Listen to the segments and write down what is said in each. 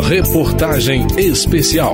Reportagem especial.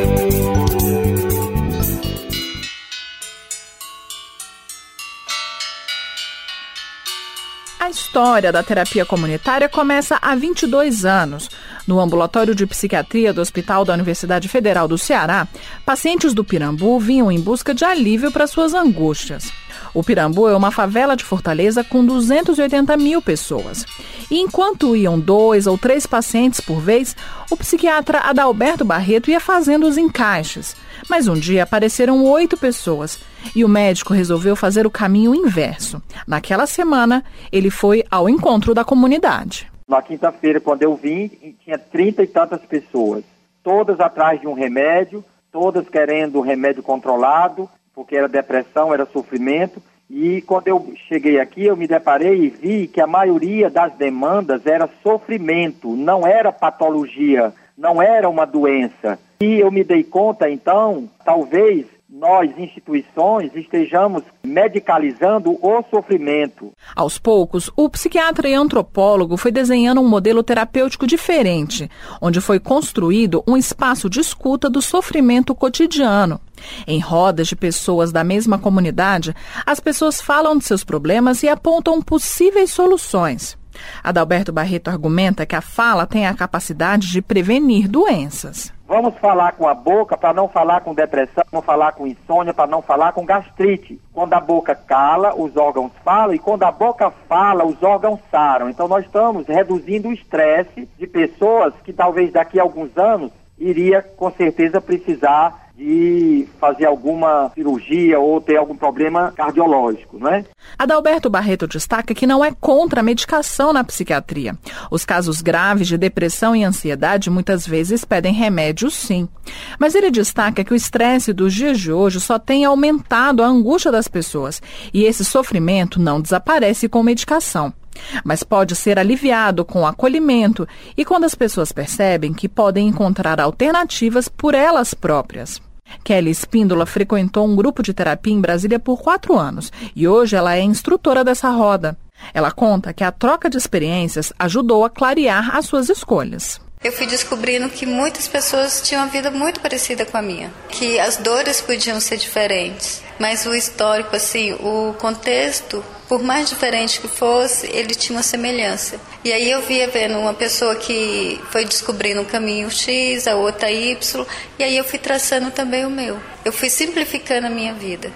A história da terapia comunitária começa há 22 anos. No ambulatório de psiquiatria do Hospital da Universidade Federal do Ceará, pacientes do Pirambu vinham em busca de alívio para suas angústias. O Pirambu é uma favela de Fortaleza com 280 mil pessoas. E enquanto iam 2 ou 3 pacientes por vez, o psiquiatra Adalberto Barreto ia fazendo os encaixes. Mas um dia apareceram 8 pessoas e o médico resolveu fazer o caminho inverso. Naquela semana, ele foi ao encontro da comunidade. Na quinta-feira, quando eu vim, tinha 30 e tantas pessoas, todas atrás de um remédio, todas querendo um remédio controlado, porque era depressão, era sofrimento. E quando eu cheguei aqui, eu me deparei e vi que a maioria das demandas era sofrimento, não era patologia, não era uma doença. E eu me dei conta, então, talvez nós, instituições, estejamos medicalizando o sofrimento. Aos poucos, o psiquiatra e antropólogo foi desenhando um modelo terapêutico diferente, onde foi construído um espaço de escuta do sofrimento cotidiano. Em rodas de pessoas da mesma comunidade, as pessoas falam de seus problemas e apontam possíveis soluções. Adalberto Barreto argumenta que a fala tem a capacidade de prevenir doenças. Vamos falar com a boca para não falar com depressão, não falar com insônia, para não falar com gastrite. Quando a boca cala, os órgãos falam, e quando a boca fala, os órgãos saram. Então nós estamos reduzindo o estresse de pessoas que talvez daqui a alguns anos iria com certeza precisar de fazer alguma cirurgia ou ter algum problema cardiológico, né? Adalberto Barreto destaca que não é contra a medicação na psiquiatria. Os casos graves de depressão e ansiedade muitas vezes pedem remédios, sim. Mas ele destaca que o estresse dos dias de hoje só tem aumentado a angústia das pessoas e esse sofrimento não desaparece com medicação. Mas pode ser aliviado com acolhimento e quando as pessoas percebem que podem encontrar alternativas por elas próprias. Kelly Espíndola frequentou um grupo de terapia em Brasília por 4 anos e hoje ela é instrutora dessa roda. Ela conta que a troca de experiências ajudou a clarear as suas escolhas. Eu fui descobrindo que muitas pessoas tinham uma vida muito parecida com a minha, que as dores podiam ser diferentes, mas o histórico, assim, o contexto, por mais diferente que fosse, ele tinha uma semelhança. E aí eu via vendo uma pessoa que foi descobrindo um caminho X, a outra Y, e aí eu fui traçando também o meu. Eu fui simplificando a minha vida.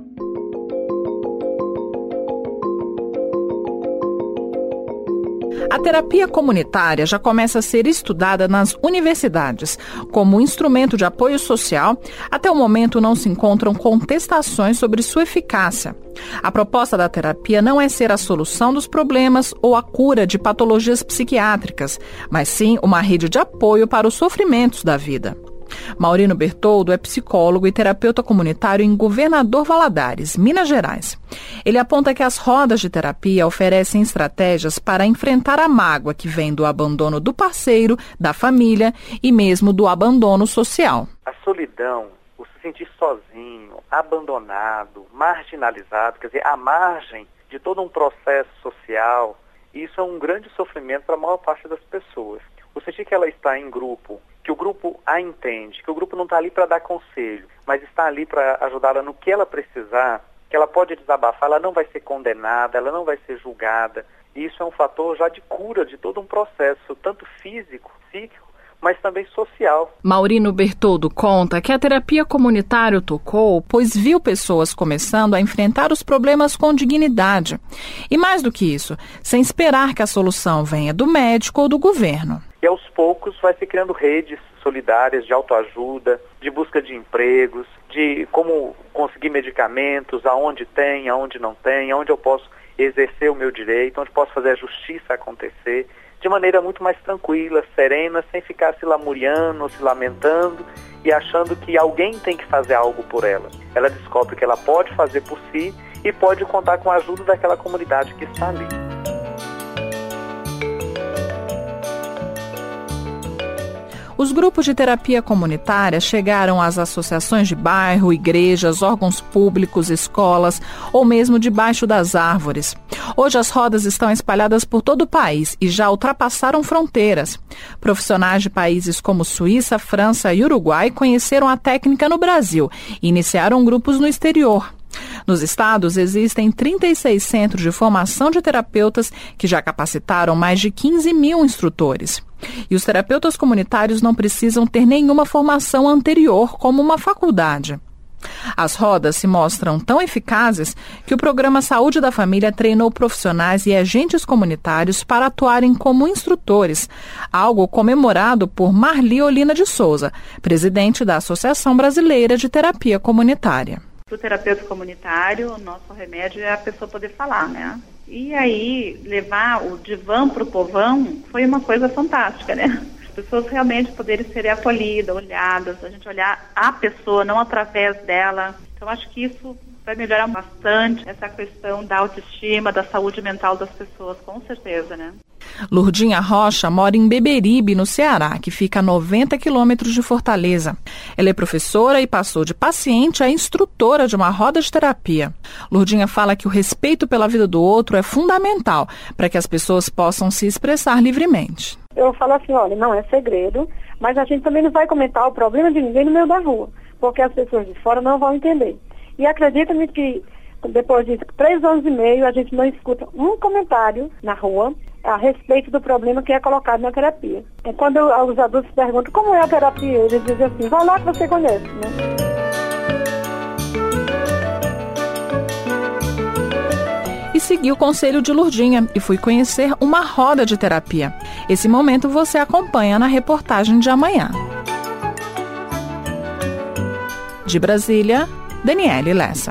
A terapia comunitária já começa a ser estudada nas universidades como instrumento de apoio social. Até o momento não se encontram contestações sobre sua eficácia. A proposta da terapia não é ser a solução dos problemas ou a cura de patologias psiquiátricas, mas sim uma rede de apoio para os sofrimentos da vida. Maurino Bertoldo é psicólogo e terapeuta comunitário em Governador Valadares, Minas Gerais. Ele aponta que as rodas de terapia oferecem estratégias para enfrentar a mágoa que vem do abandono do parceiro, da família e mesmo do abandono social. A solidão, o se sentir sozinho, abandonado, marginalizado, quer dizer, à margem de todo um processo social, isso é um grande sofrimento para a maior parte das pessoas. O sentir que ela está em grupo, que o grupo a entende, que o grupo não está ali para dar conselho, mas está ali para ajudá-la no que ela precisar, que ela pode desabafar, ela não vai ser condenada, ela não vai ser julgada. E isso é um fator já de cura de todo um processo, tanto físico, psíquico, mas também social. Maurino Bertoldo conta que a terapia comunitária o tocou, pois viu pessoas começando a enfrentar os problemas com dignidade. E mais do que isso, sem esperar que a solução venha do médico ou do governo. E aos poucos vai se criando redes solidárias de autoajuda, de busca de empregos, de como conseguir medicamentos, aonde tem, aonde não tem, aonde eu posso exercer o meu direito, onde posso fazer a justiça acontecer, de maneira muito mais tranquila, serena, sem ficar se lamuriando, se lamentando e achando que alguém tem que fazer algo por ela. Ela descobre que ela pode fazer por si e pode contar com a ajuda daquela comunidade que está ali. Os grupos de terapia comunitária chegaram às associações de bairro, igrejas, órgãos públicos, escolas ou mesmo debaixo das árvores. Hoje as rodas estão espalhadas por todo o país e já ultrapassaram fronteiras. Profissionais de países como Suíça, França e Uruguai conheceram a técnica no Brasil e iniciaram grupos no exterior. Nos estados, existem 36 centros de formação de terapeutas que já capacitaram mais de 15 mil instrutores. E os terapeutas comunitários não precisam ter nenhuma formação anterior, como uma faculdade. As rodas se mostram tão eficazes que o programa Saúde da Família treinou profissionais e agentes comunitários para atuarem como instrutores, algo comemorado por Marli Olina de Souza, presidente da Associação Brasileira de Terapia Comunitária. Para o terapeuta comunitário, o nosso remédio é a pessoa poder falar, né? E aí, levar o divã para o povão foi uma coisa fantástica, né? As pessoas realmente poderem ser acolhidas, olhadas, a gente olhar a pessoa, não através dela. Então, acho que isso vai melhorar bastante essa questão da autoestima, da saúde mental das pessoas, com certeza, né? Lurdinha Rocha mora em Beberibe, no Ceará, que fica a 90 quilômetros de Fortaleza. Ela é professora e passou de paciente a instrutora de uma roda de terapia. Lurdinha fala que o respeito pela vida do outro é fundamental para que as pessoas possam se expressar livremente. Eu falo assim, olha, não é segredo, mas a gente também não vai comentar o problema de ninguém no meio da rua, porque as pessoas de fora não vão entender. E acredita-me que depois de 3 anos e meio, a gente não escuta um comentário na rua a respeito do problema que é colocado na terapia. É quando os adultos perguntam como é a terapia, eles dizem assim, vai lá que você conhece, né? E segui o conselho de Lurdinha e fui conhecer uma roda de terapia. Esse momento você acompanha na reportagem de amanhã. De Brasília, Daniele Lessa.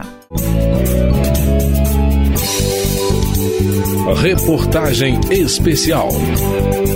Reportagem especial.